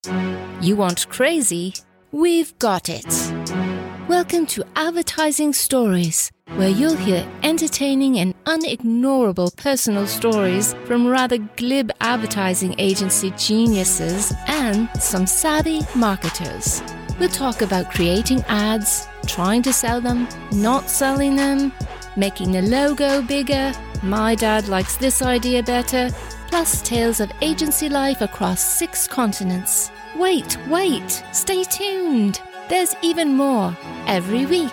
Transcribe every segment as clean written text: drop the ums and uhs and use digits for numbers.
You want crazy? We've got it. Welcome to Advertising Stories, where you'll hear entertaining and unignorable personal stories from rather glib advertising agency geniuses and some savvy marketers. We'll talk about creating ads, trying to sell them, not selling them, making the logo bigger, my dad likes this idea better, plus tales of agency life across 6 continents. Wait, stay tuned. There's even more every week.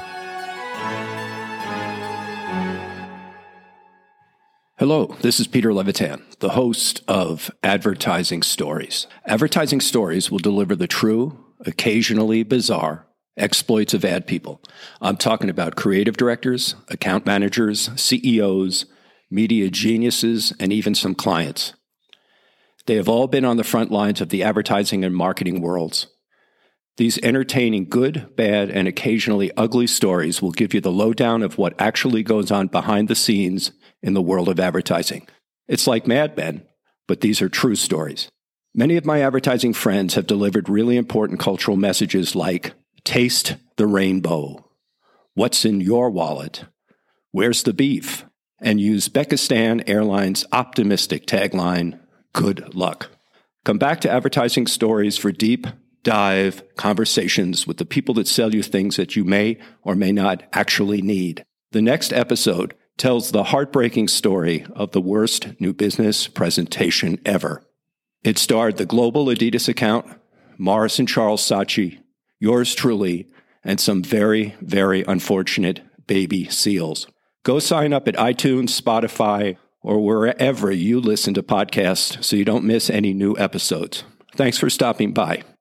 Hello, this is Peter Levitan, the host of Advertising Stories. Advertising Stories will deliver the true, occasionally bizarre, exploits of ad people. I'm talking about creative directors, account managers, CEOs, media geniuses, and even some clients. They have all been on the front lines of the advertising and marketing worlds. These entertaining good, bad, and occasionally ugly stories will give you the lowdown of what actually goes on behind the scenes in the world of advertising. It's like Mad Men, but these are true stories. Many of my advertising friends have delivered really important cultural messages like, taste the rainbow, what's in your wallet, where's the beef, and use Uzbekistan Airlines' optimistic tagline, good luck. Come back to Advertising Stories for deep dive conversations with the people that sell you things that you may or may not actually need. The next episode tells the heartbreaking story of the worst new business presentation ever. It starred the global Adidas account, Morris and Charles Saatchi, yours truly, and some very, very unfortunate baby seals. Go sign up at iTunes, Spotify, or wherever you listen to podcasts so you don't miss any new episodes. Thanks for stopping by.